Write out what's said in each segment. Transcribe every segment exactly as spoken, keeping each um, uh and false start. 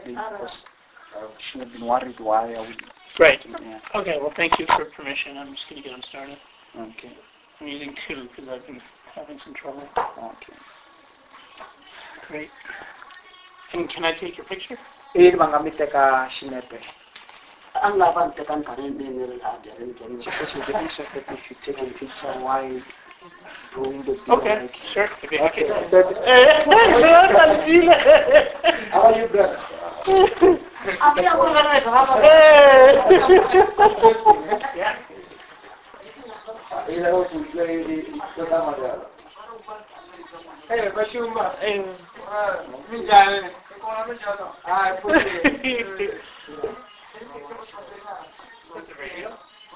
today because uh, she had been worried why I would. Right. Yeah. Okay, well, thank you for permission. I'm just going to get them started. Okay. I'm using two because I've been having some trouble. Okay. Great. Can, can I take your picture? Eh, bangamiteka shinepe. Ang laban tekan kanin din nila adirin kami. She said she'd be interested if you take a picture while doing the video. Okay, Like, sure. I'd be happy okay. I to. said, how are you, brother? Abi ako nga rin ako. Yeah. Ilaw po ito tama dyan. Eh, Bashumba. Eh, Minjane. Ah, puti. That's a radio?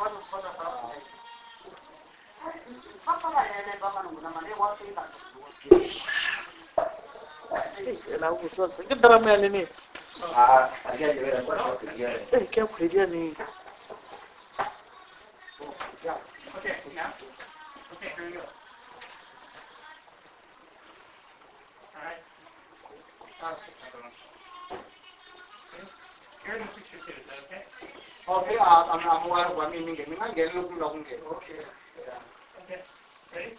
Cái drama này nè. Ah, cái gì vậy? Eh, cái gì vậy nè? Okay, now? Okay, here we go. Alright. Here's the picture too, is that okay? Okay, I'm I'm aware of me me me get look long ke. Okay. Yeah. Okay. Ready?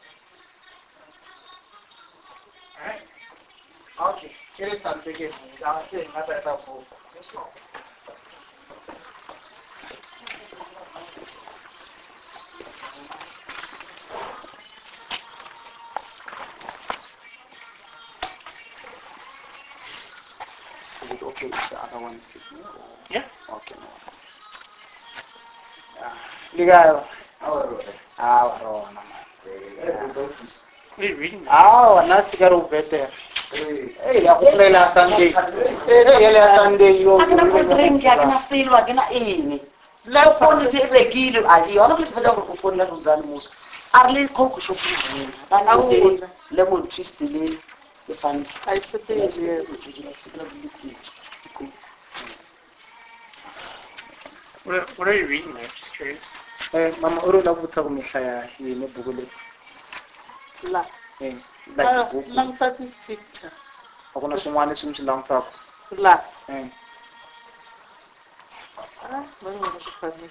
Alright. Okay. Kile start again. Ya se ngata ta po. Let's go. Is it okay if the other one is taking? Yeah. Okay, no worries. Ligayo. Ah, waro naman. What are you reading now? Ah, nasigaro better. Eh, ako pala Sunday. Eh, yala Sunday yo. Ako na ko drink ya kana still wa kana ini. La pon se regilo ali, ona ko fada ko pon la ruzan mus. Arle ko ko shopu ni. Bana u lemon twist le le fan. Ai se te ye. What are, what are you reading there? Just curious. Eh, mama uro la butsa ko misha ya yini bugule. La. Eh, La like buku. lang tadi picture. Ako na sumani sum silang sa. La. Eh. Ah, mana ko panis.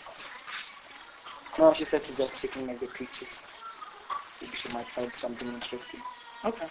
No, she said she's just checking like the pictures. Maybe she might find something interesting. Okay.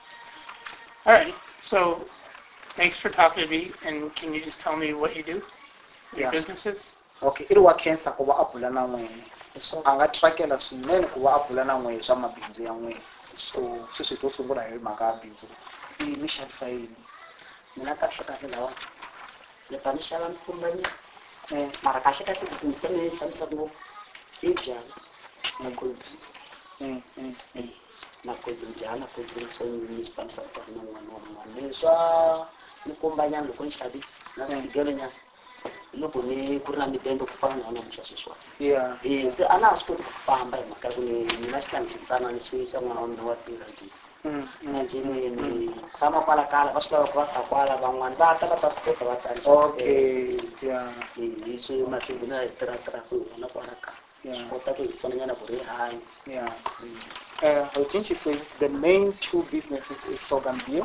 All right. So, thanks for talking to me. And can you just tell me what you do? What your Yeah. business is? Okay, iri wa cancer kuba apula na n'wene. So anga trackela swinene kuba apula na n'wene swa mabindzu ya n'wene. So sweswi to sungula hi mhaka ya bindzu. I mi xavisa yini? Mina kahle kahle lawa. Le pani xava mikumbani. Eh, mara kahle kahle business ni famisa ngopfu. I byala na gold. Mm, mm. Eh, na gold byala gold so ni famisa ka na n'wana wa n'wana. Leswa mikumbanya loko ni xavi na swigelo nya. Loko ni ku ri na midendo ku fana na namuhla sweswiwa. Yeah. Eh, se a na ha swi koti ku famba hi mhaka ku ni mina xitlhangi xintsanana lexi xa n'wana wa mina wa tirha njhe. Mm, Na njhe ni ni tshama kwala kala va swi lava ku va ta kwala van'wani va ta va ta swi kota va ta ni Okay. Yeah. hi swi maqhingo na hi tirhatirha ku hi vona kwala kaya. Yeah. Swi kota ku hi pfunanyana ku rihanyo. Yeah. Uh, I think she says the main two businesses is Sorghum beer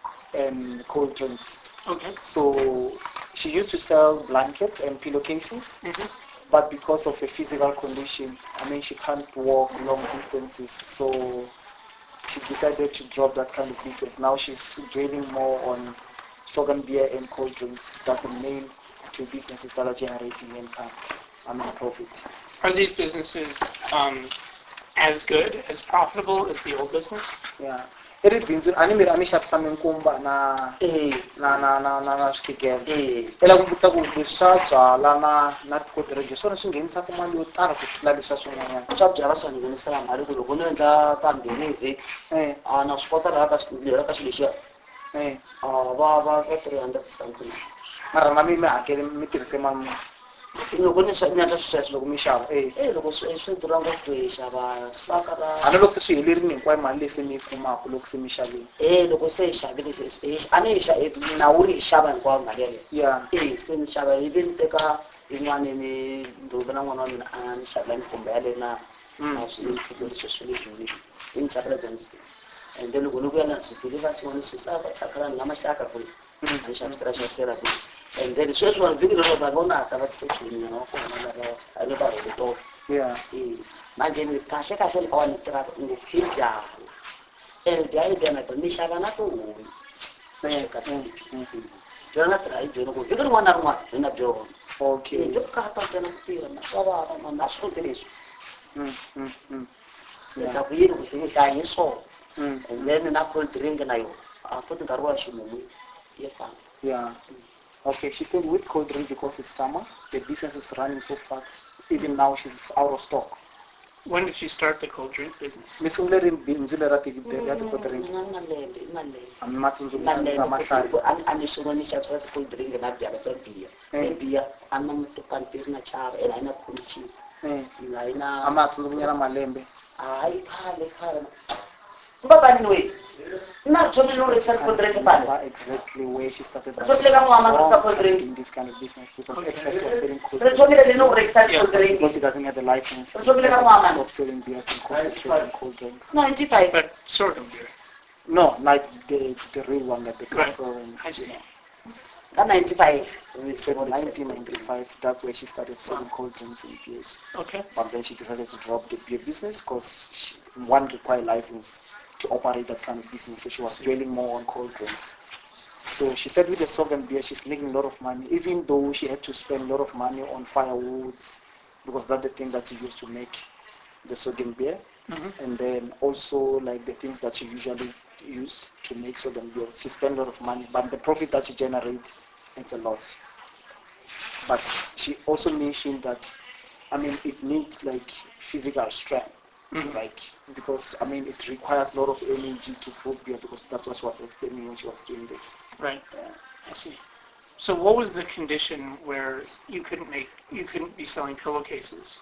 and cold drinks. Okay. So she used to sell blankets and pillowcases, Mm-hmm. but because of a physical condition, I mean, she can't walk long distances, so she decided to drop that kind of business. Now she's dwelling more on Sorghum beer and cold drinks. That's the main two businesses that are generating income, I mean, profit. Are these businesses um, as good, as profitable as the old business? Yeah. Eri binzu ani mira ami shat samen kumba na Eh, na na na na na skigel. eh, Ela kumbisa ku bishaja la na na kodreje sona singhenisa ku mali yo tala ku tlula leswa swin'wanyana. swa byala swa ni nghenisela mali ku loko ni endla kambirhi hi vhiki Eh, a na swi kota laha ka lera ka xilo lexiya eh. a va va va three hundred something. Mara na mi mi hakele mi tirhise mali. Loko ni ni endla sweswo Loko mi xava, eh. eh loko swi swi durha ngopfu hi xava saka ra Ani loko se swi helerile hinkwayo mali leyi se mi yi kumaka loko se mi xavile. eh loko se hi xavile a ni hi xa na wu ri hi xava hinkwayo mali yaleyo. Yeah. Eh se ni xava ivi ni teka yin'wana ni ndhumbi na n'wana wa mina a ni xavela mikumba yaleyo na na swilo leswi swi le joni i ni xavela Johannesburg and then loko ni vuya na swi deliver swin'wana swi saka chakarani na maxaka ku yi xavisela xavisela and then sweswi vanhu vhiki lero va vonaka va tisection na kona lava a ni va heletoka Yeah. manje ni kahle kahle ni va ni tirha ngopfu hi byala and byayi bya na ni xava na tihomu byona na tirha hi byona ku vhiki rin'wana na rin'wana hi na byona Okay. byo kata ntsena ku tirha na swa vava mani na swi koti leswi Mm, mm, mm. se ta ku yini ku fike hlaya hi swona Mm. and then na cold drink na yona a futhi nkarhi wa ximumu yi fana Yeah. Okay, she said with cold drink because it's summer, the business is running so fast. Even now she's out of stock. When did she start the cold drink business? Miss Umleri binzile rati rati cold drink. na malembe i malembe Amatsunzu malembe amahlali. futhi a ni sungula ni xavisa cold drink na byala bya biya se biya a na matipampiri na chava ena a yi na commission Eh. a yi na Amatsunzu nyana malembe. hayi khale khale mbabani we na tshomile uri sa cold drink fana Exactly where she started So, like, I'm a man of cold drink. in this kind of business because Express was selling cold re drink. tshomile le no uri sa cold drink Because he doesn't have the license. re tshomile ka ngwana Stop selling beers and concentrate on cold drinks. ninety-five But sorghum beer. No, like the the real one, like the Right. castle and I see. ka ninety-five we said nineteen ninety-five, that's where she started selling cold drinks and beers. Okay. But then she decided to drop the beer business because one required license to operate that kind of business. So she was dwelling more on cold drinks. So she said with the Sovereign beer, she's making a lot of money, even though she had to spend a lot of money on firewoods, because that's the thing that she used to make the Sovereign beer. Mm-hmm. And then also like the things that she usually use to make Sovereign beer. She spent a lot of money, but the profit that she generates, it's a lot. But she also mentioned that, I mean, it needs like physical strength. Mhm. Like, because, I mean, it requires a lot of energy to brew beer because that's what she was explaining when she was doing this. Right. Yeah. I see. So what was the condition where you couldn't make, you couldn't be selling pillowcases?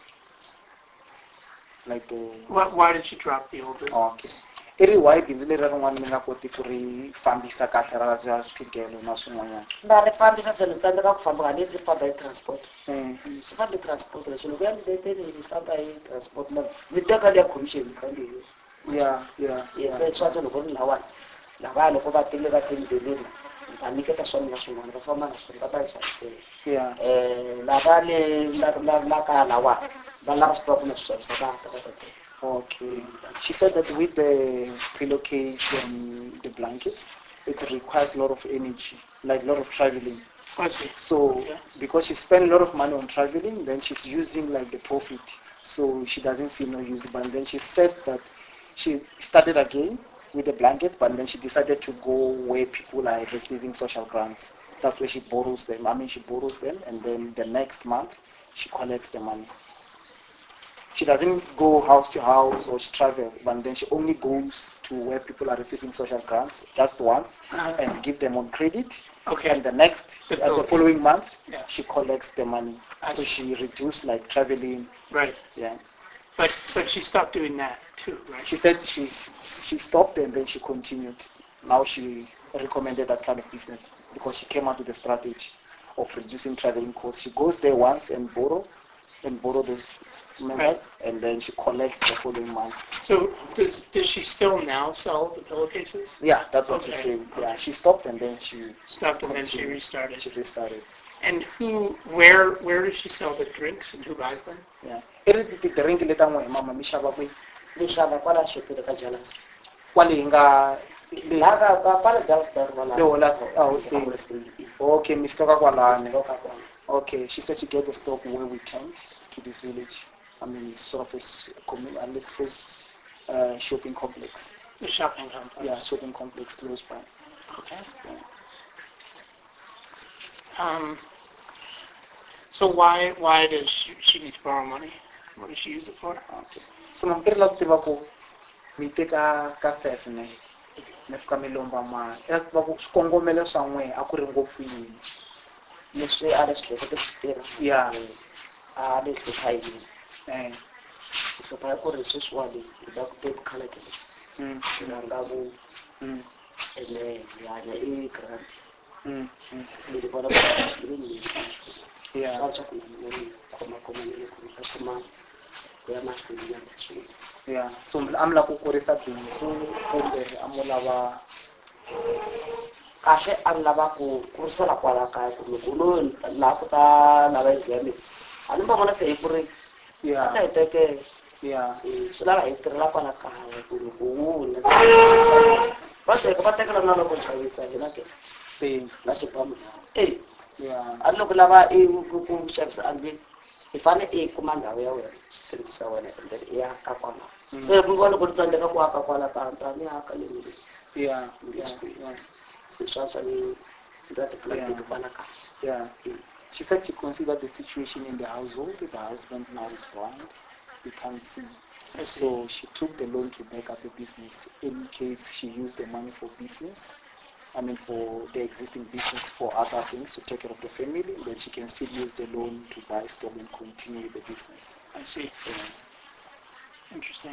Like the... Why, why did you drop the old business? Okay. Eri why bindzu leri rin'wana mi nga koti ku ri fambisa kahle ra ra swigelo na swin'wanyana. na ri fambisa swilo swi tsandzeka ku famba ka ni ri famba hi transport Mm. swi famba hi transport leswi loko ya mileteni hi famba hi transport na mi teka liya commission kandiyo Yeah, yeah, yeah. se swatso loko ni lawani lavaya loko va tile va tembeleni va nyiketa swona na swin'wana va famba na swona va ta yi xavisela Yeah. um lava le la kaya lawani va lava switoko na swi xavisa va ta va ta teka Okay. She said that with the pillowcase and the blankets, it requires a lot of energy, like a lot of traveling. I see. So Okay. because she spent a lot of money on traveling, then she's using like the profit. So she doesn't see no use. But then she said that she started again with the blankets, but then she decided to go where people are receiving social grants. That's where she borrows them. I mean, she borrows them, and then the next month she collects the money. She doesn't go house to house or she travels, but then she only goes to where people are receiving social grants just once Uh-huh. and give them on credit. Okay. And the next, The uh, the following month, Yeah. she collects the money. I So see. she reduced like traveling. Right. Yeah. But but she stopped doing that too, right? She said she she stopped and then she continued. Now she recommended that kind of business because she came out with a strategy of reducing traveling costs. She goes there once and borrow and borrow those members, and then she collects the following month. So does does she still now sell the pillowcases? Yeah, that's what Okay. she's saying. Yeah, she stopped and then she Stopped and then she continued. restarted. She restarted. And who, where where does she sell the drinks and who buys them? Yeah. Eri ti drink leta n'we mama mi xava kwi ni xava kwala xopeni ka jealous kwale hi nga laha ka ka kwala jealous dar wala le hola oh say okay mi stoka kwalane. Okay, she said she get the stock where we came to this village. I mean, sort of a s- commu- a little first, uh, shopping complex. The shopping complex. Yeah, shopping complex close by. Okay. Um, so why why does she, she need to borrow money? What does she use it for? Okay. So I'm getting like to mi teka ka self ne ne fika mi lomba mali. Eka va ku swikongomelo swa n'we a ku ri ngopfu yini. leswi a ri swi hlekete swi tirha Yeah. a ni hlupha yini Eh. ku hlupha ya ku ri sweswiwani hi ta ku teki khaleke Mm. hi rhanga ku Mm. ene hi hanya i grant Mm. Mm. se ni vona ku ri ni Yeah. swa swa ku ni khomakhomile ku ka tshama ku ya mahlweni ya leswi Yeah. So I'm la ku kurisa bindzu kumbe a mo lava kahle a ni lava ku kurisela kwala kaya ku loko lo laha ku ta lava yindlu ya mina a ni ma vona se hi ku ri a ta hi tekela Yeah. swi lava hi tirhela kwala kaya ku loko wuna va teka va tekela na loko chavisa hina ke na xibamu e Yeah. a loko lava i ku xavisa andlwini hi fane i kuma ndhawu ya wena xitirhisa wena and then i ya ka kwala se mi vona ku ri tsandzeka ku aka kwala tanta ni aka leyi Yeah. Yeah. Yeah. se swa swa ni nga tipulani to kwala kaya Yeah. She said she considered the situation in the household. The husband now is blind. He can't see. So she took the loan to back up the business in case she used the money for business. I mean for the existing business for other things to take care of the family. Then she can still use the loan to buy stock and continue with the business. I see. Yeah. Interesting.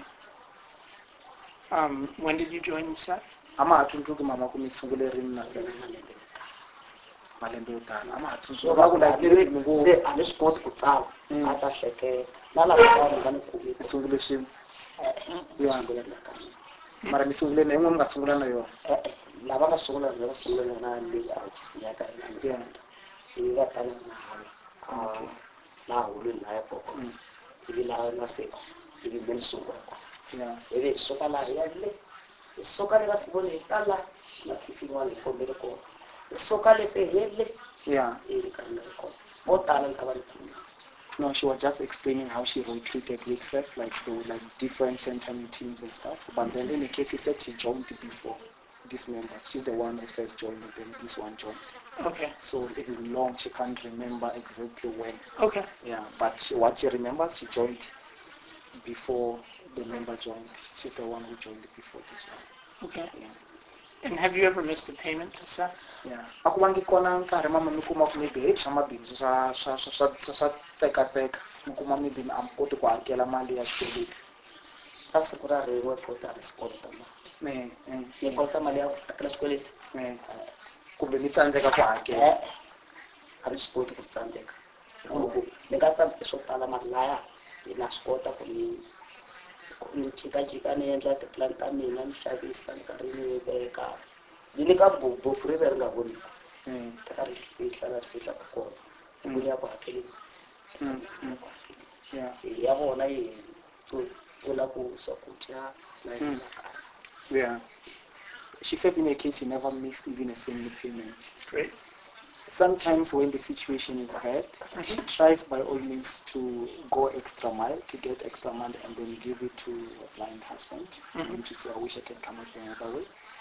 Um, when did you join S A F? Ama atuntuki mama kumisungule rini na malembe yo tala. Ama so atuntuki. va ku like se a ni swi koti ku tsala a ta hleketa na lava vanhu va ni khuvile Misungule swim. ya sungula na ka Mara misungule na yin'we mi nga sungula na yona. lava nga sungula na sungula na leyi a ofisi ya ka ina ni va tala na hala la hulweni la ya poko ivi la na se ivi ni sungula kwa ivi soka la ya le soka le siku le tala na kifiwa le kombele ko soka le se hele Yeah. ivi kana ko mo tala ka va No, she was just explaining how she retreated with S A F, like there were like different center meetings and stuff. But then in the case she said she joined before this member. She's the one who first joined and then this one joined. Okay. So it is long, she can't remember exactly when. Okay. Yeah, but she, what she remembers, she joined before the member joined. She's the one who joined before this one. Okay. Yeah. And have you ever missed a payment to S A F? Yeah. Aku vangi kona nkarhi mama mi kuma ku maybe swa mabindzu swa swa swa swa swa tsekatseka mi kuma maybe a mi koti ku hakela mali ya xikweleti. ka siku ra rin'we kota ri sikolota mali ni kolota mali ya ku hakela xikweleti kumbe mi tsandzeka ku hakela a ri swi koti ku tsandzeka loko ni nga tsandzeka swo tala mali laya na swi kota ku ni ni jikajika ni endla tipulani ta mina ni xavisa ni karhi ni veka ni le ka bofu ri ri nga voniku ta ka ri fihla na fihla ka kona ku ya ku hakeleni ya vona yi pfula ku swakudya na yi Yeah. She said in a case she never missed even a single payment. Great. Sometimes when the situation is bad, she tries by all means to go extra mile, to get extra money and then give it to a blind husband Mm-hmm. and to say, I wish I can come up another way.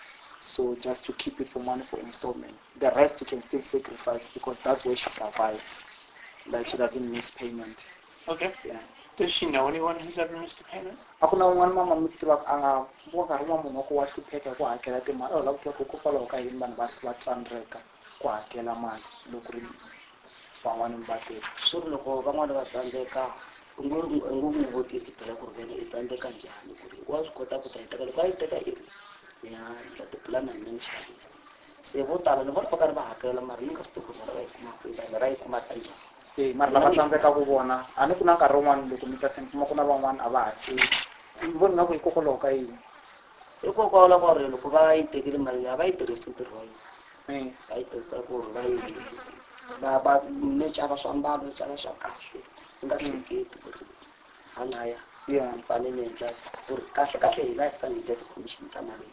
So just to keep it for money for installment. The rest you can still sacrifice because that's where she survives. Like she doesn't miss payment. Okay. Yeah. Does she know anyone who's ever missed a payment? Ako na un'wana mama mi tivaka a nga vo nkarhi wa munhu wa ku wa hlupheka ku hakela timali a lava ku tiva ku kokwalaho ka yini vanhu va va tsandzeka ku hakela mali loko ri van'wana va tirha. swi ri loko van'wana va tsandzeka u ngo u ngo n'wi vutisi phela ku ri wena i tsandzeka njhani ku ri wa swi kota ku ta yi teka loko a yi teka i ya endla tipulani na mina ni xavisa se vo tala ni vona va karhi va hakela mara ni nga swi tivi ku ri va yi kuma kwihi vanhu va yi kuma ka njhani. Eh, mara lava tsandzeka ku vona a ni ku na nkarhi wun'wana loko mi ta kuma ku na van'wana a va hakeli mi voni nga ku hikokwalaho ka yini hikokwalaho ka ri loko va yi tekile mali liya va yi tirhisi ntirho wa yona va yi tirhisa ku ri va yi va va ni xava swiambalo ni xava swa kahle ni nga hleketi ku ri halaya ni fanele ni endla ku ri kahle kahle hina hi fanele hi dya ti-commission ta mali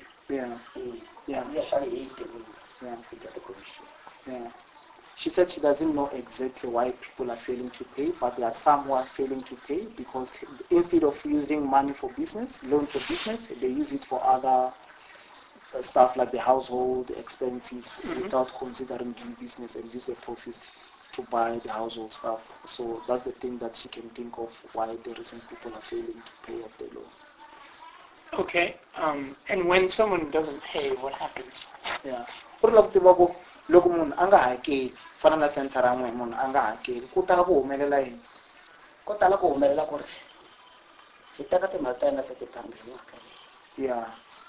leyi hi fanele hi yi tirhisa hi dya ti-commission. Yeah. She said she doesn't know exactly why people are failing to pay, but there are some who are failing to pay because instead of using money for business, loan for business, they use it for other uh, stuff like the household expenses mm-hmm. without considering doing business and use the profits to buy the household stuff. So that's the thing that she can think of why the recent people are failing to pay off the loan. Okay. Um, and when someone doesn't pay, what happens? Yeah. Loko munhu a nga hakeli fana na center ra n'we munhu a nga hakeli ku tala ku humelela yini ko tala ku humelela ku ri hi teka timali ta yena ta tibangi hi hakela. Yeah.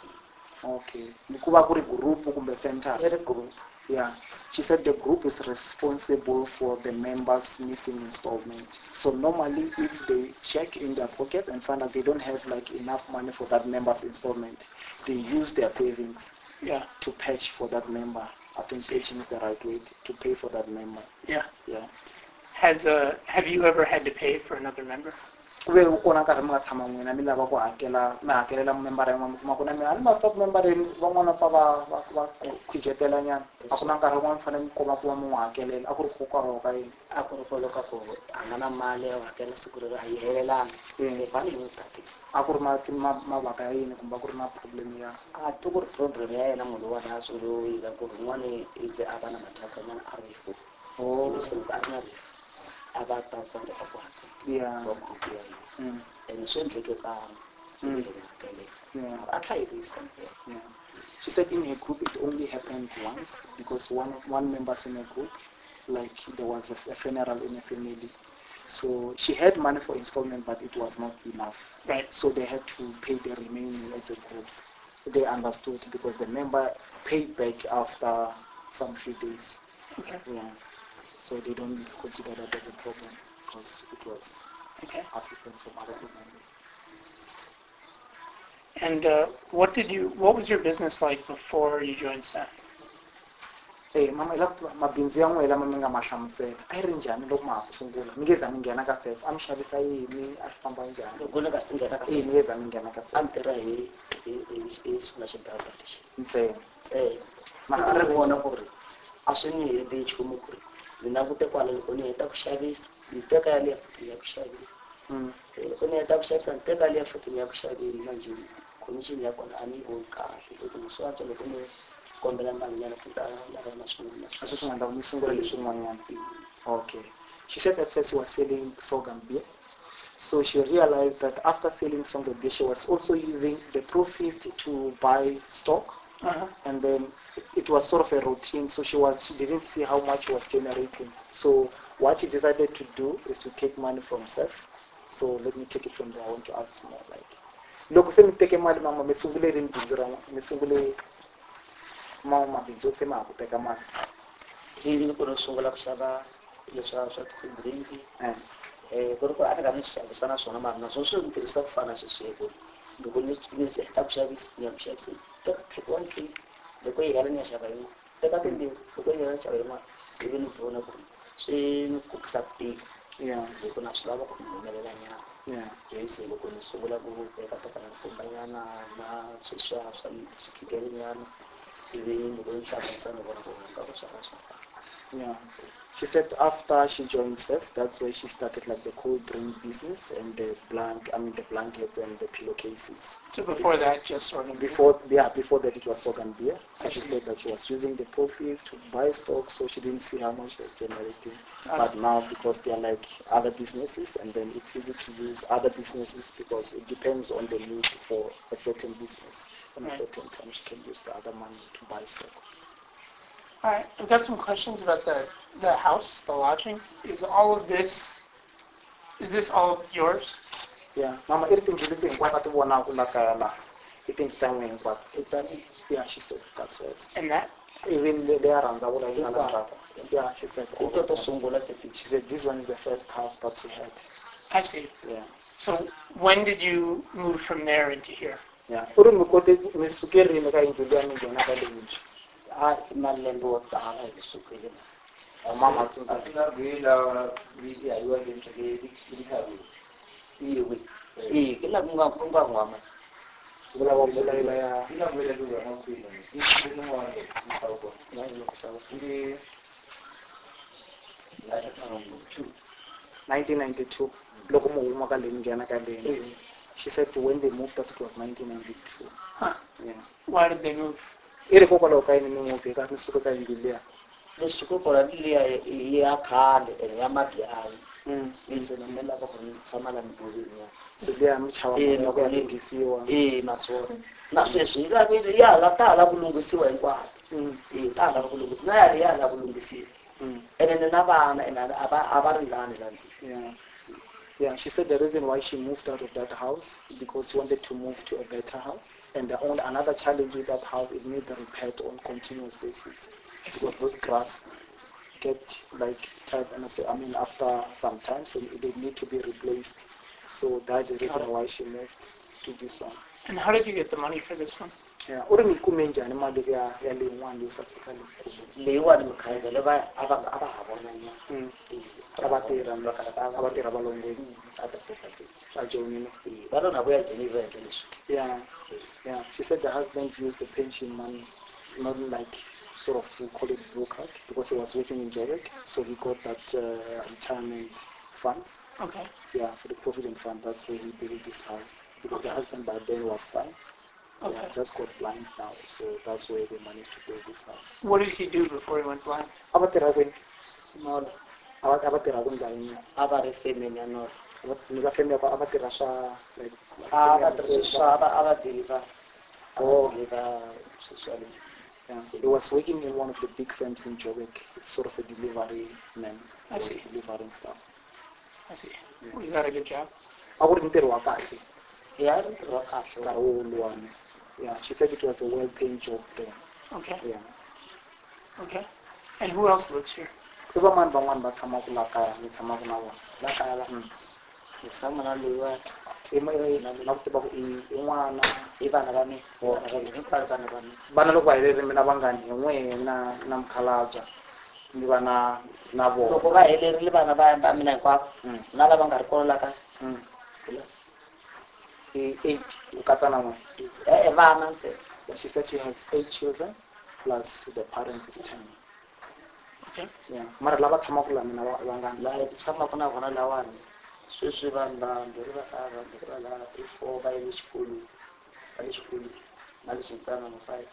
Okay. Ni ku va ku ri group kumbe center. I ri group. Yeah. She said the group is responsible for the members missing installment. So normally if they check in their pockets and find out they don't have like enough money for that member's installment, they use their savings yeah. to patch for that member. I think paging is the right way to pay for that member. Yeah. Yeah. Has uh, have you ever had to pay for another member? Ku ve kona nkarhi mi nga tshama n'wina mi lava ku hakela mi hakelela member yin'wana mi kuma ku na mi a ni ma stop member van'wana pfa va va va khwijetela nyana a ku na nkarhi wun'wana mi fanele mi kuma ku va mi n'wi hakelela a ku ri kokwalaho ka yini a ku ri kwaloka ku a nga na mali ya ku hakela siku leri a yi helelanga se fane yi n'wi tatisa a ku ri mavaka ya yini kumbe a ku ri na problem ya a ti ku ri problem ya yena munhu lowa na soloyila ku ri n'wana i ze a va na mathakanyana a rifu ivi se loko a ri na rifu a va ta tsandzeka ku hakela Yeah. wa group ya yena Mm. and swi endleke kan'we Mm. ivi hi hakelela Yeah. a tlhayirisa Yeah. She said in her group it only happened once because one one member in her group, like there was a, a funeral in a family. So she had money for installment, but it was not enough. Right. So they had to pay the remaining as a group. They understood because the member paid back after some few days. Okay. Yeah. So they don't consider that as a problem because it was Okay. assistance from other group members. And uh, what did you? What was your business like before you joined S A F? Eh mama ila mabindzu ya n'wina lama mi nga ma hlamusela a yi ri njhani loko ma ha ku sungula mi nge za mi nghena ka sef a mi xavisa yini a swi famba njhani loko ni nga si nghena ka eh mi nge za mi nghena ka a sef ni tirha hi hi xona xibaba lexi ntsena ntsena mara a ri vona ku ri a swi ni heli nchumu ku ri ni langute kwala loko ni heta ku xavisa ni teka yaliya futhi ni ya ku xaveni loko ni heta ku xavisa ni teka yaliya futhi ni ya ku xaveni manje commission ya kona a ni yi voni kahle loko ni swi antswa loko ni kombela malinyana ku ta lava na swin'wana a swi swi nga ndla mi sungula leswin'wanyana okay she said at first she was selling sorghum beer so she realized that after selling sorghum beer she was also using the profit to buy stock. Uh-huh. And then it was sort of a routine, so she was she didn't see how much she was generating. So what she decided to do is to take money from S A F. So let me take it from there. I want to ask more like loko se mi teke mali mama mi sungule rini bindzu ra mi sungule ma mabindzu se ma ha ku teka mali ivi loko ni sungula ku xava leswa swa ti-drink eh eh ku ri ku a ni nga ni swi xavisa na swona mara naswona swi ni tirhisa ku fana sweswego loko ni ni se heta ku xavisa ni ya ku xavisa teka pick one case loko yi hela ni ya xava yin'wana teka timbirhi loko yi hela ni xava yin'wana se ivi ni vona ku ri swi ni kokisa ku tika yeah loko na swi lava ku ni humelela nyana yeah ivi se loko ni sungula ku teka teka na kumbanyana na sweswiya swa xikikelinyana ivi loko ni hlanganisa ni vona ku nga ku swona swa fana yeah she said after she joined S A F that's where she started like the cold drink business and the blank I mean the blankets and the pillowcases. So before that, just sort of Before, yeah, before that it was sorghum beer. So I she see. said that she was using the profits to buy stock, so she didn't see how much she was generating. Okay. But now, because they are like other businesses, and then it's easy to use other businesses because it depends on the need for a certain business. And Right. a certain time, she can use the other money to buy stock. All right, I've got some questions about the the house, the lodging. Is all of this? Is this all yours? Yeah, mama, everything she did, what I want to like la, it think time when what it done. Yeah, she said that's hers. And that? Even the there around the whole yeah, she said all ito of to that. sungula tete She said this one is the first house that she had. I see. Yeah. So when did you move from there into here? Yeah. Uri mkote misukeri nika injulia mingi na kale nje. a malembe wo tala hi sukile Mama tu asina gwila bizi ayuwa ngenteke dikhawe iwe eh kila munga kunga ngwama kula wabula ila ya ina gwila duga ngafika sisi ndio mwanzo msauko na ilo kusawa ndi nineteen ninety-two. Loko mo huma ka leni ngena ka leni. She said when they moved out it was nineteen ninety-two. Huh. Yeah. Why did they move? Iri koko lo ka ni move ka misuka ka injulia. leswi ko kona liya ya khale ya mabyali Mm. bese na mela ba go tshama la mbovini ya So dia mchawa Eh, mo ya loko ni- lungisiwa. eh naswona na sweswi yi lavile ya la tala ku lunghisiwa hinkwato Mm. eh tala ku lunghisiwa na ya ya la ku lunghisiwa Mm. ene na vana ene a va a va ringani la ndlwini Yeah. Yeah, she said the reason why she moved out of that house because she wanted to move to a better house. And the only another challenge with that house is need the repair on continuous basis. Because those grass get like tight and so, I mean after some time so they need to be replaced. So that's the reason why she moved to this one. And how did you get the money for this one? Yeah, uri mi kume njani mali ya ya le n'wana yo saseka le. leyiwani mikhayelo leva a va a va ha vonanya Mm. Abatirha abatirha valongweni. A joinile. va lo na vuya joni va endle leswi. Yeah, yeah. She said the husband used the pension money, not like sort of we call it blue card, because he was working in Joburg, so he got that uh, retirement funds. Okay. Yeah, for the provident fund. That's where he built this house, because the husband by then was fine. Okay. Yeah, just got blind now, so that's where they managed to build this house. What did he do before he went blind? Abatirha kwini? Nolo Abatirha kwini la yini? a va ri femeni ya nolo Ni va family yako abatirha swa like. a va tirhisa swa a va a va deliver a Oh. va deliver socially. Yeah, he was working in one of the big firms in Joburg. It's sort of a delivery man. I He was see. delivering stuff. I see. Was that a good job? A ku ri ntirho wa kahle, ya ri ntirho wa kahle. nkarhi wo luwani. Yeah, she said it was a well-paying job there. Okay. Yeah. Okay. And who else lives here? I van'wani van'wani va tshamaka la kaya, ni tshamaka na vona. la kaya la Mm. ni tshama na loyiwa I ma- i- na na ku tiva ku i i n'wana. i vana va mina vana va mina hinkwavo vana va mina. Vana loko va helerile mina vanghani hi n'we na na mukhalabya. Ni va na na loko vona. va helerile vana va va mina hinkwavo Mm. na lava nga ri kona la kaya Mm. I eight, u katsa na n'we. e vana ntsena. She said she has eight children, plus the parent is ten. Okay. Yeah. Mara lava tshamaka la mina va- vangani. laha hi tshamaka na vona lawani sweswi vanhu vambirhi va ka vambirhi va laha i four va ye le xikolweni va le xikolweni na leswi ntsanana five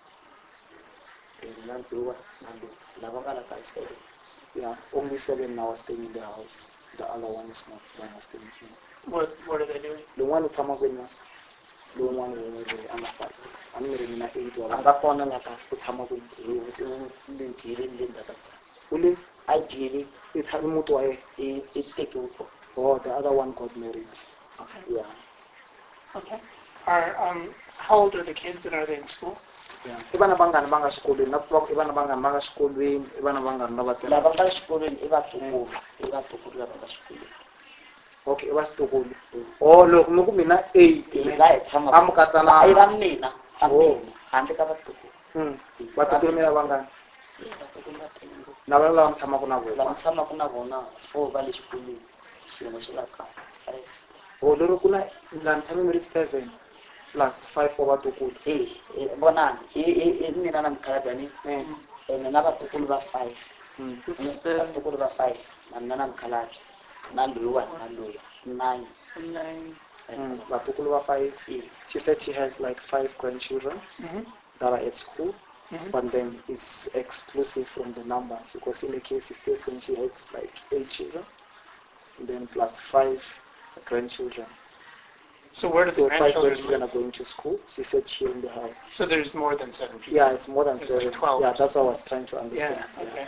na nduwa na nduwa lava nga la ka seven. Yeah, only seven now are staying in the house. The other one is not one is staying here. What What are they doing? The one who's coming with me, the one who is on the side. I'm going to eight a or nga kona la ka who's coming with me. le ntiyile le ndzaka tsana Uli, a dyile it's having mutu wae. i i tekiwe kona. Oh, the other one got married. Okay. Yeah, Okay. Are um how old are the kids and are they in school? yeah. Ibana bangani banga xikolweni, na ku ibana bangani banga xikolweni, ibana bangani lava tirhaka. lava nga xikolweni i vatukulu i vatukulu lava nga xikolweni. Okay, i va xitokoli. Oh, loko mi ku mina eight. la hi tshama A mi katsa na- i va mina a Oh. mina handle ka vatukulu. Hmm. Vatukulu mina bangani. vatukulu va tele ngopfu. Na vana lava mi tshamaka na lava vona. tshamaka na vona four va le xikolweni xiyimo xi la kaya five. Oh, lero ku na laha mi tshame mi ri seven plus five for vatukulu. eh eh, vonani i i i mina na mukhalabya Eh. ene na vatukulu va five Hmm. vatukulu va five na mina na mukhalabya na loyiwani na loyi nine. Nine. Mm, vatukulu va five. She said she has like five grandchildren Mm-hmm. that are at school, Mhm. but then it's exclusive from the number, because in the case she's still saying she has like eight children, and then plus five grandchildren. So where do the So five grandchildren grandchildren are live? going to school. She said here in the house. So there's more than seven people. Yeah, it's more than There's like seven. twelve. Yeah, that's what I was trying to Yeah. understand. Okay.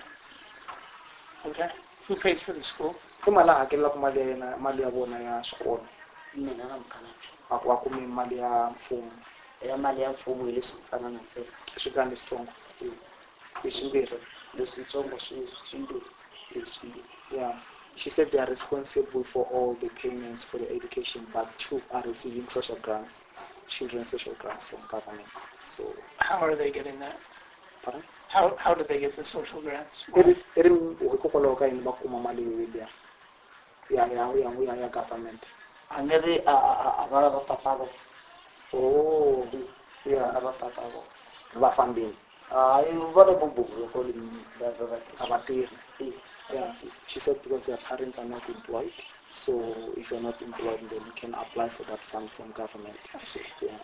Okay. Who pays for the school? Ku mali hakelaka mali ya yena, mali ya vona ya xikolo. mina na mukhalabya A ku a kumi mali ya mfumo. ya mali ya mfumo hi leswi ntsanana ntsena Swigani leswitsongo. Hi ximbirhi. leswitsongo swi swimbirhi leswimbirhi. Yeah, she said they are responsible for all the payments for the education, but two are receiving social grants, children's social grants from government. So, How are they getting that? pardon? How How do they get the social grants? Eri eri hikokwalaho ka yini va kuma mali yo liya ya ya ya ya ya government. a nge ri a a a va va papa vo Oh, a yeah, va papa vo vafambini hayi vona vubuku loko va va va avatirhi. Yeah, she said because their parents are not employed, so if you're not employed, then you can apply for that fund from government. I see. Yeah.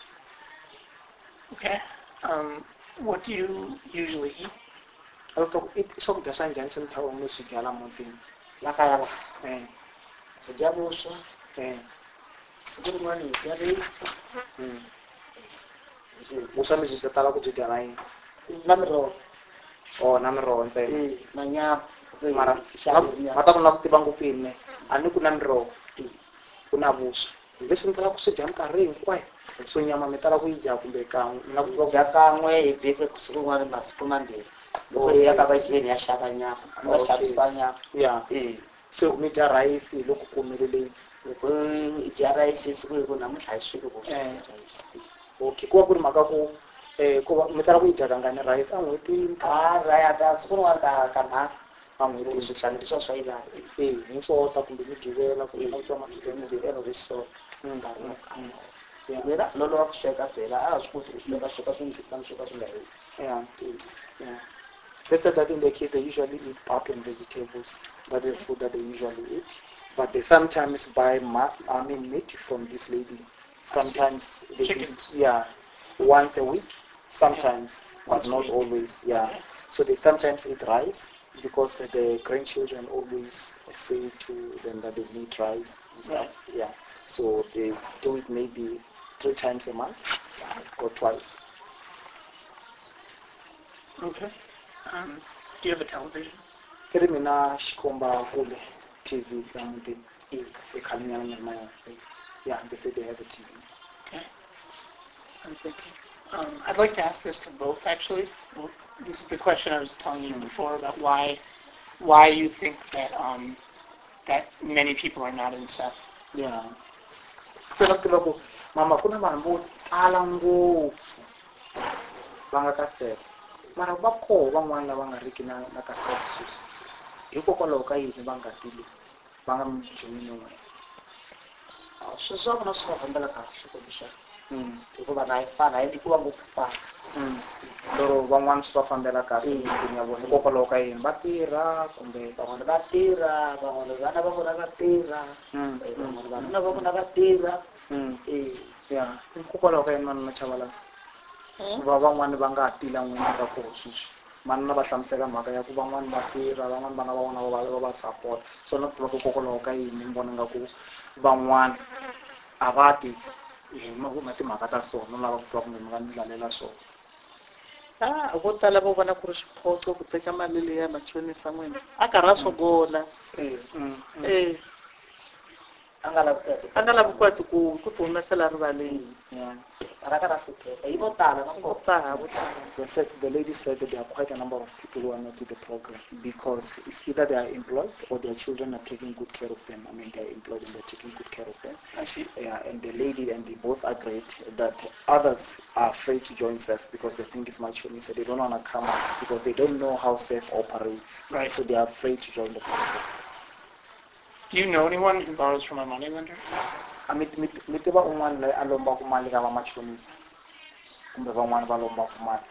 Okay. Um, what do you usually eat? Loko i swakudya swa njhani swi ntshava mi swi dyala mutini? la kaya la Eh, hi dya vuswa eh, siku rin'wana hi dya risi mm. Vuswa mi byi tala ku byi dya na yini? na miroho Oh, na miroho ntsena. eh, na nyama Mara xavi ma nyama ta ku na ku tiva ngopfu yini? A ni ku na miroho, ku na vuswa. Leswi mi talaka ku swi dya minkarhi hinkwayo. So nyama mi tala ku yi dya kumbe kan'we. Na ku dya kan'we hi vhiki siku rin'wana masiku mambirhi loko hi ya ka vaxeni ya xava nyama va Okay. xavisa nyama yeah. eh So mi dya rhayisi loko ku humelele. loko hi dya rayisi siku hi ku namuntlha hi swile ku Eh. dya rayisi Okay, ku va ku ri mhaka ku eh ku va mi tala ku yi dya kangani rice a n'hwetini a raya siku rin'wana ka ka nharhu a loko n'hwetini swihlanganisiwa swa yi laha eh hi sota kumbe mi givela kumbe Eh, a twa masiku ya ndzi ero ri so nkarhi wo karhi Yeah. mina lolowa ku sweka phela a swi koti ku sweka sweka swi ndzi sweka swi nga heli Yeah. Yeah. They said that in the case they usually eat pap and vegetables. That is food that they usually eat. But they sometimes buy ma- I mean meat from this lady. Sometimes they Chickens. eat, yeah, once a week. Sometimes, but Once a not week. always. Yeah. Okay. So they sometimes eat rice because the, the grandchildren always say to them that they need rice and stuff. Right. Yeah. So they do it maybe three times a month or twice. Okay. Um, do you have a television? Kiri mina xikomba kule T V ya muti ekhalanyana nyama ya. Yeah, they say they have a T V. Okay. I'm thinking. Um, I'd like to ask this to both, actually. Well, this is the question I was telling you before about why, why you think that um, that many people are not in S E F. Yeah. Se na tiva ku mama kuna vanhu vo tala ngopfu va nga ka S E F. Mara va koho van'wana lava nga riki na na ka S E F sweswi. Hikokwalaho ka yini va nga tili va nga mi joyini n'wina? swi swa vona swi va fambela kahle xikombi xa Mm. hikuva na yi fana yi nyikiwa ngopfu fana Mm. Lero van'wana swi va fambela kahle emutini ya vona hikokwalaho ka yini va tirha kumbe van'wana va tirha van'wana vana va vona va tirha Mm. eh, van'wana vanuna va vona va tirha Mm. eh Yeah, hikokwalaho ka yini vanhu na chavala va van'wani va nga ha tila n'wina ka koho sweswi manana va hlamusela mhaka ya ku van'wani va tirha van'wani va nga va vona va va va support so na tiva hikokwalaho ka yini ni vona nga ku van'wani a va ti hi na timhaka ta so no lava ku twa kumbe mi nga ni lalela swona. Ah, vo tala vo vona ku ri xiphoqo ku teka mali leyi ya machonisa n'wina a karhi a sogola Mm. Mm. eh a nga lavi ku a nga lavi ku ati ku ku ti humesela rivaleni Yeah. ra ka ra hlupheka hi vo tala na vo kona tala vo tala The, said, the lady said that there are quite a number of people who are not in the program because it's either they are employed or their children are taking good care of them. I mean, they are employed and they're taking good care of them. I see. Yeah, and the lady and they both agreed that others are afraid to join S E F because they think it's much money, so they don't want to come out because they don't know how S E F operates. Right. So they are afraid to join the program. Do you know anyone who borrows from a money lender? I mean, mi tiva un'wana loyi a lombaka mali ka vamachonisa kumbe van'wana va lombaka mali.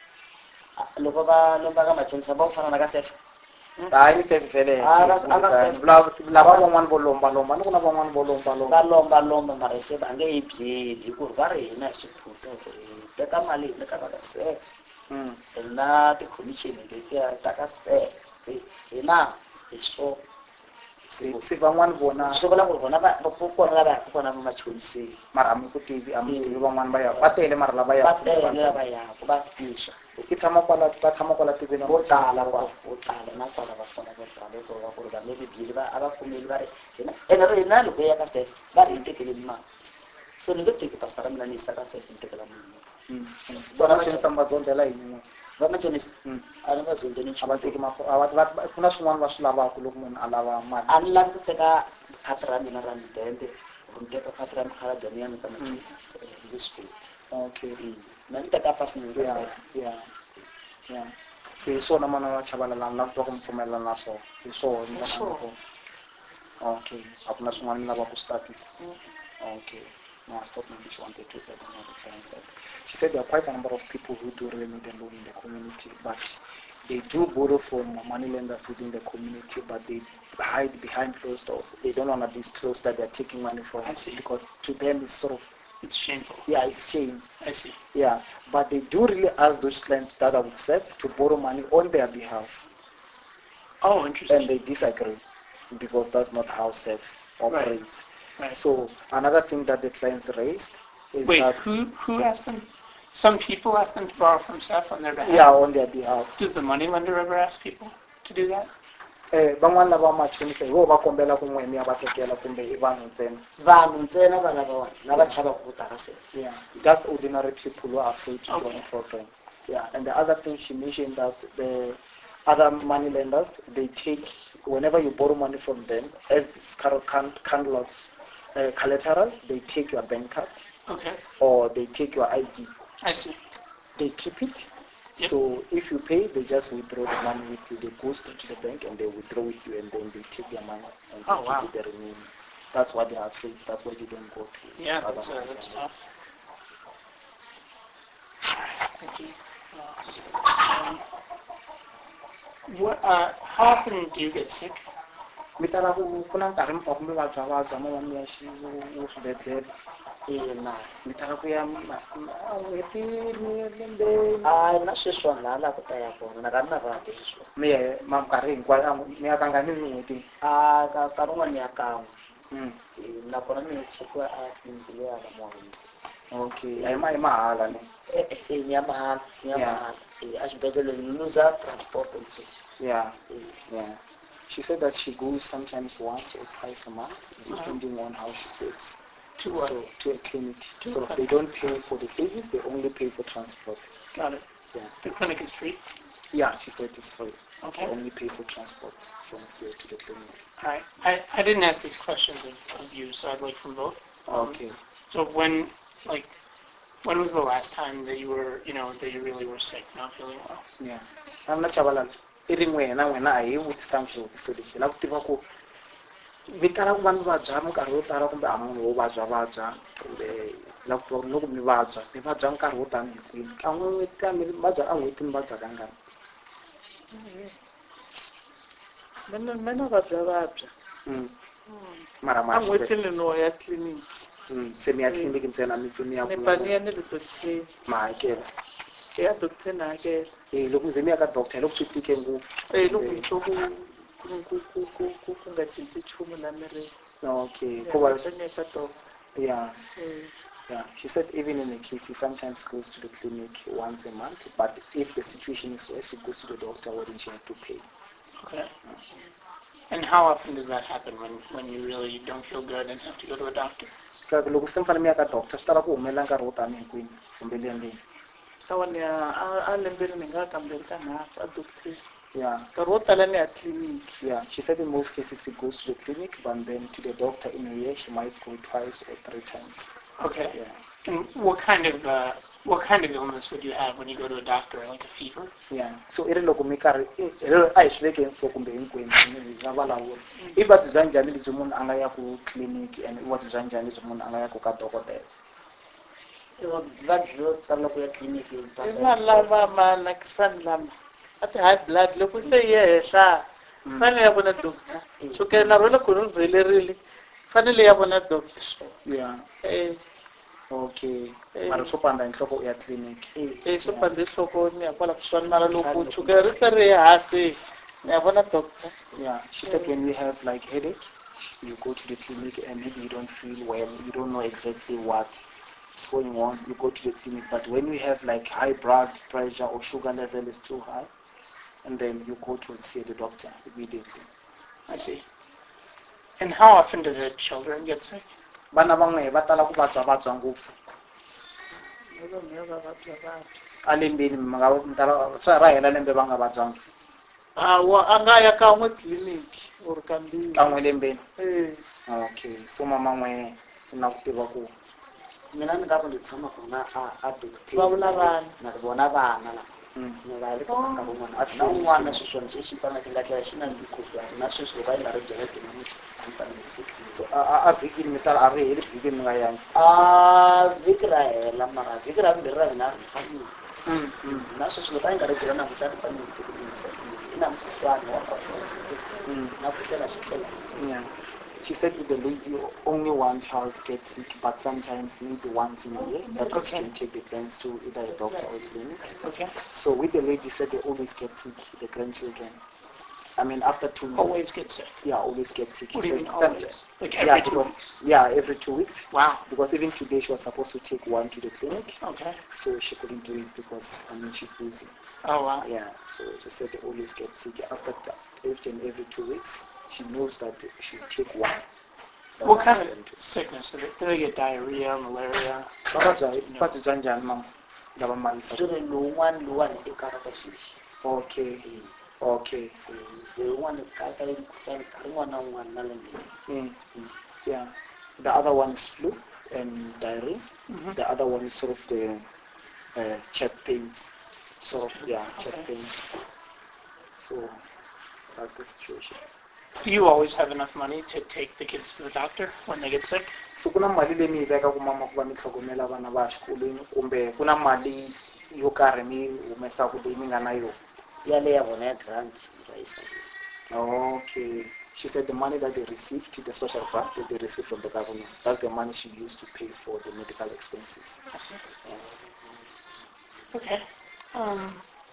loko va lomba ka machonisa va ku fana na ka S E F hayi ni se vhele Ah, ka- ah, ka S E F. lava van'wana vo lomba lomba ni ku na van'wana vo lomba va lomba. lomba lomba mara se va nge yi byeli hi ku ri va ri hina hi swiphuta ku ri hi teka mali hi le ka va ka S E F Mm. hi na tikhomixini letiya ta ka S E F se hina hi swo Se se van'wana vona swi vula ku ri vona va va- kona lava yaka kona va machoniseni mara a mi ku tivi a mi tivi van'wana va ya va tele mara lava ya va tele lava yaka va fixa i tshama kwala va tshama kwala tikweni vo tala vo vo tala na kwala va kona vo tala loko va ku ri va nge vi byeli va a va pfumeli va ri hina ene ri hina loko hi ya ka S E F va ri hi tekeleni mali so ni nge teki pastor ra mina ni yisa ka S E F ni tekela munhu vona machonisa mazondela hi n'we va machonisa Mm. a ni va zondeni a va teki mafo a va va ku na swin'wana va swi lavaka loko munhu a lava mali a ni lavi ku teka khadi ra mina ra midende ku ni teka khadi ra mikhalabyaniyani ya ni ka machonisa ni nge swi koti okay na ni teka pasi ni ka S E yeah F yeah yeah se hi swona mana wa chavalala ni lava ku twa ku mi pfumelela na swona hi swona ni Hi swona. lava okay a ku na swin'wana ni lava ku swi tatisa okay no I thought maybe she wanted to add another client said she said there are quite a number of people who do really need a loan in the community but they do borrow from money lenders within the community but they hide behind closed doors. They don't want to disclose that they're taking money from I see. because to them it's sort of It's shameful. yeah it's shame. I see. Yeah, but they do really ask those clients that are with S E F to borrow money on their behalf, Oh, and interesting. they disagree because that's not how S E F operates. Right. So another thing that the clients raised is Wait, that who who asked them? Some people ask them to borrow from S E F on their behalf. yeah, on their behalf. Does the money lender ever ask people to do that? Eh, van'wana lava machonisa hi vona va kombela ku n'we mi ya va tekela kumbe i vanhu ntsena. vanhu ntsena va lava lava chavaka ku ta ka S E F Yeah, that's ordinary people who are afraid to Okay. join the program. Yeah, and the other thing she mentioned that the other money lenders, they take, whenever you borrow money from them, as this kind of can, can uh, collateral, they take your bank card Okay. or they take your I D. I see. They keep it. Yep. So if you pay, they just withdraw the money with you. They go straight to the bank and they withdraw with you, and then they take their money and they Oh, give wow. you the remaining. That's why they are afraid. That's why they don't go to Yeah, other that's, uh, that's banks. tough. Thank you. Uh, um, what, uh, how often do you get sick? Mi tala ku kuna nkarhi mi pfa kumbe vabya vabya man'wani ya swibedhlele ina mi tala ku ya n'hweti lembe a na sweswiwani laha la ku ta ya kona na ka ni na rhandi leswiwa mi ya minkarhi hinkwayo mi ya kangani n'hwetini a ka ka rin'wani ya kan'we Mm. Eh, nakona ni chekiwa a tliliniki leyi hala moyeni Okay, a hi ma hi mahala ni e ni ya mahala ni ya Yeah. mahala Eh, a xibedhlele ni luza transport ntsena yeah Eh, yeah she said that she goes sometimes once or twice a month depending on how she feels. To what? So to a clinic. To a So clinic. they don't pay for the service, they only pay for transport. Got it. Yeah. The clinic is free? Yeah, she said it's free. Okay. They only pay for transport from here to the clinic. All right. I, I didn't ask these questions of, of you, so I'd like from both. Um, Okay. So when, like, when was the last time that you were, you know, that you really were sick, not feeling well? Yeah. I'm not chabalala. I ri n'wena n'wena a hi vutisanga xivutiso lexi hi lava ku tiva ku mi tala ku va mi vabya minkarhi yo tala kumbe a munhu wo vabya vabya kumbe lava ku tiva ku loko mi vabya mi vabya nkarhi wo tani hi kwini kan'we n'hweti kambe mi vabya a n'hweti mi vabya kangani mina mina vabya vabya Mm. mara a ma n'hwetini no ya tliliniki Mm. se mi ya tliliniki ntsena mi mi ya ni ku pfa ni ya ni le dokoteni ma hakela ya dokoteni hakela eh loko ze mi ya ka doctor loko swi tike ngopfu eh loko ku ku ku ku ku ku ku nga cinci nchumu la mirini okay ya kuba vabya ni ya ka doctor yeah eh yeah she said even in the case he sometimes goes to the clinic once a month but if the situation is worse he goes to the doctor wouldn't she have to pay. Okay. And how often does that happen when, when you really don't feel good and have to go to a doctor? Ka loko se mi fane mi ya ka doctor swi tala ku humelela nkarhi wo tani hi kwini kumbe lembeni lawa ni ya a a lembeni ni nga kamberi ka nharhu a dokoteni yeah nkarhi wo tala ni ya tliliniki yeah she said in most cases she goes to the clinic but then to the doctor in a year she might go twice or three times. Okay. Yeah. And what kind of, uh, what kind of illness would you have when you go to a doctor? Like a fever? Yeah. So i ri loko mi karhi i ri a hi swi vekeni so kumbe hinkwenu hi nga vulavula i vuvabyi bya njhani lebyi munhu a nga ya ku tliliniki and i vuvabyi bya njhani lebyi munhu a nga ya ku ka dokodela. vuvabyi byo tala ku ya tliliniki i vanhu lava manakisani lama a ti-high blood loko se yi ye henhla fanele ya vona doctor chukele na rona ku ri vhelerile fanele ya vona doctor Yeah. eh Okay. Eh. Mara swo pandza hi nhloko u ya tliliniki. eh swo pandza enhlokweni ya kwala kusuhani mara loko chukele ri se ri ye hansi ni ya vona doctor Yeah. She said when you have like headache, you go to the clinic and maybe you don't feel well, you don't know exactly what is going on, you go to the clinic. But when you have like high blood pressure or sugar level is too high, and then you go to see the doctor immediately. I see. And how often do the children get sick? Vana van'we va tala ku vabya vabya ngopfu. loko mi ya va vabya vabya A lembeni mi nga mi tala swa ra hela lembe va nga vabyanga. hawa a nga ya kan'we tliliniki or kambirhi Kan'we lembeni. eh Okay. So mama n'we na ku tiva ku mina ni nga ku ni tshama kona a a dokotela Va vula vana. na ri vona vana la Mm. ni va ri ka nkarhi wun'wana na un'wana sweswona xi xitana xi nga tlhela xi na mukhuhlwani na sweswi va yi nga ri byeleke na muti a ni fanele ku se so a a- a vhikini mi tala a ri heli vhikini mi nga yangi. a vhiki ra hela mara vhiki ra vumbirhi ra hina ri fanele Mm. Mm. na sweswi loko a yi nga ri byela na muti a ni fanele ku tikulumbisa tliliniki i na mukhuhlwani wa Mm. na ku tlela xitlela Yeah. She said with the lady, only one child gets sick, but sometimes maybe once in a year, that okay. She can take the clients to either a doctor or a clinic. Okay. So with the lady said they always get sick, the grandchildren. I mean, after two weeks. Always get sick? Yeah, always get sick. What do you mean Said always? sometimes- Like every yeah, two because, weeks? Yeah, every two weeks. Wow. Because even today she was supposed to take one to the clinic. Okay. So she couldn't do it because, I mean, she's busy. Oh, wow. Yeah, so she said they always get sick. After that, every, every two weeks, she knows that she will take one. The What one kind of them to- sickness? Do they, do they get diarrhea, malaria? Vavabya No. vuvabyi bya njhani mama lava malisa? swi ri lowun'wana lowuwani i karata sweswi Okay, okay. se wun'wana karata yi mukhuhlwani nkarhi wun'wana na wun'wana na lembe Mm. Yeah. The other one is flu. and diarrhea. Mhm. The other one is sort of the uh, chest pains. Sort of, yeah, chest Okay. pains. So that's the situation. Do you always have enough money to take the kids to the doctor when they get sick? So kuna mali leyi mi yi veka ku mama ku va mi tlhogomela vana va xikolweni kumbe ku na mali yo karhi mi humesaka leyi mi nga na yona? yale ya vona ya grant va yisa Okay. She said the money that they received, the social grant that they received from the government, that's the money she used to pay for the medical expenses. I see. Yeah. Okay. Um,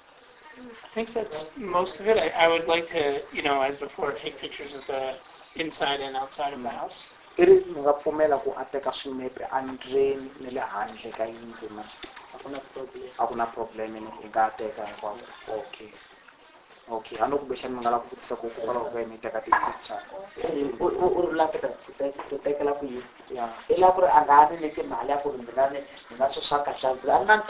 I think that's most of it. I, I would like to, you know, as before, take pictures of the inside and outside of the house. I ri mi nga pfumela ku a teka swinepe andzeni ni le handle ka yindlu na a ku na problem a ku na problem ni hi nga teka hinkwavo? Okay. Okay, I know kumbexani mi nga lava ku vutisa ku hikwalaho ka yini hi teka ti-picture. u ri la ku tekela ku yini Yeah. i la ku ri a nga ha ni nyiki mali ya ku ri mina ni ni nga swi swa kahle a ri na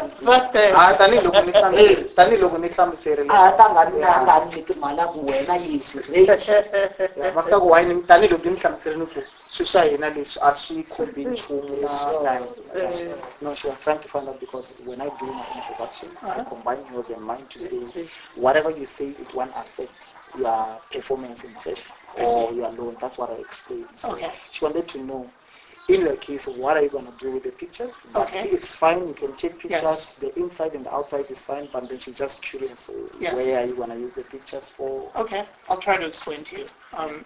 Ah, tanihiloko ni hlamuseri- tanihiloko ni hlamuserile. a ta nga ni a nga ni nyiki mali ya ku wena yi sirheji Yeah, ma swi ku why ni tanihiloko ni hlamuserile ku swilo swa hina leswi a swi khumbi nchumu na na hina. No, she was trying to find out because when I do my introduction, I combine yours and mine to say whatever you say it won't affect your performance in self or your loan. That's what I explained. So Okay. she wanted to know, in your case, what are you going to do with the pictures? But Okay. it's fine, you can take pictures, Yes. the inside and the outside is fine, but then she's just curious, so Yes. where are you going to use the pictures for? Okay, I'll try to explain to you. Um,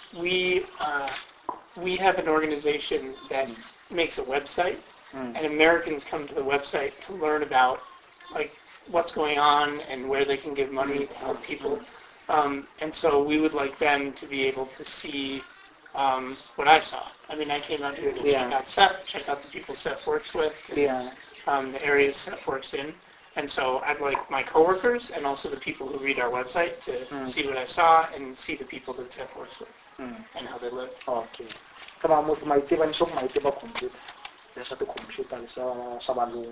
we uh, we have an organization that makes a website, Mm. and Americans come to the website to learn about like what's going on and where they can give money to help people. Um, and so we would like them to be able to see um, what I saw. I mean, I came out here to Yeah. check out Seth, check out the people Seth works with, Yeah. um, the areas Seth works in. And so I'd like my coworkers and also the people who read our website to Mm. see what I saw and see the people that Seth works with Mm. and how they live. Okay. Kama musi maitiva ni swaku maitiva computer. Leswa ti-computer leswa swa valungu.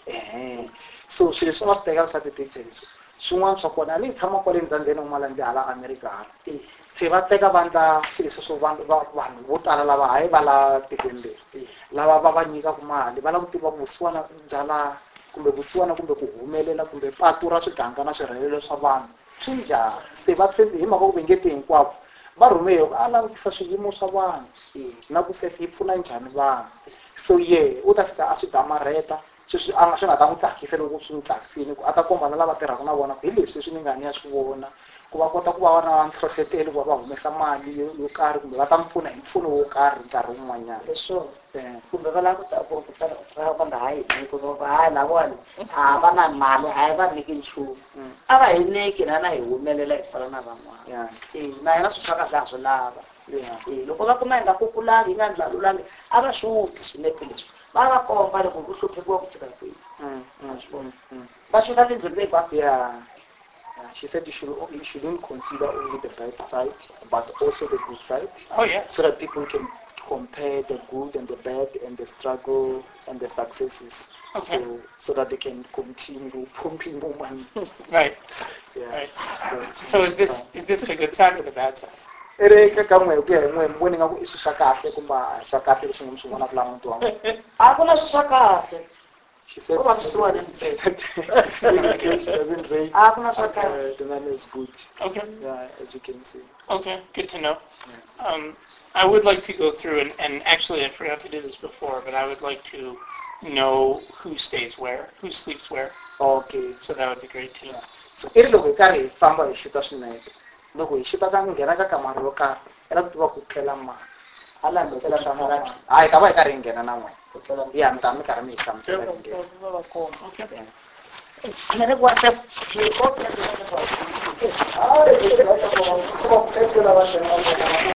Ehe. So swilo leswi va swi tekaka swa ti-picture leswi. Swin'wana swa kona ni tshama kwale ndzandzeni n'walandzi hala America hala. Se va teka va endla swilo leswi swo vanhu vanhu vo tala lava hayi va la tikweni leri. Lava va va nyikaka mali va lava ku tiva ku vusiwana byala kumbe vusiwana kumbe ku humelela kumbe patu ra swiganga na swirhelelo swa vanhu swi njhani. Se va tshembi hi mhaka ku va nge ti hinkwavo va rhume a langutisa swiyimo swa vanhu na ku se yi pfuna njhani vanhu. So ye u ta fika a swi damarheta sweswi a nga swi nga ta n'wi tsakisa loko swi n'wi tsakisile ku a ta komba na lava tirhaka na vona ku hi leswi swi ni nga ni ya swi vona ku va kota ku va va na nhlohlotelo ku va va humesa mali yo yo karhi kumbe va ta n'wi pfuna hi mpfuno wo karhi nkarhi wun'wanyana. leswo kumbe va lava ku ta ku ta va nga hayi ku va hayi lavona a va na mali hayi va nyiki nchumu a va hi nyiki na na hi humelela hi fana na van'wana na hina swi swa kahle a swi lava loko va kuma hi nga kukulangi hi nga ndlalulangi a va xuti swinepe leswi va va komba loko ku hluphekiwa ku fika kwihi va xuta tindlwini leyi ba Yeah. Yeah, she said you should you shouldn't consider only the bad side, but also the good side, Oh, yeah. so that people can compare the good and the bad and the struggle and the successes, Okay. so so that they can continue pumping more money. Right. Yeah. Right. So, So is this is this the good side or the bad side? ere ka ka n'we ku ya hi n'we mi voni nga ku i swilo swa kahle kumbe a swa kahle leswi n'wi swi vonaka laha muti wa n'we? a ku na swi swa kahle She said Oh, I'm sorry, I didn't she say said she doesn't rate a ku na swa uh, kahle the man is good. Okay. Yeah, as you can see. Okay. Good to know. Um, I would like to go through and, and actually I forgot to do this before, but I would like to know who stays where, who sleeps where. Okay. So that would be great too. So i ri loko hi karhi hi famba hi xuta swinepe loko hi xuta ka nghena ka kamara ro karhi i la ku tiva ku tlela mali hala mi tlela swa mara mali hayi hi ta va hi karhi hi nghena na n'wina ku tlela ya mi ta mi karhi mi hi hlamusela hi nghena. va va koma Okay. ene ni ku wa step ni ko step ni ko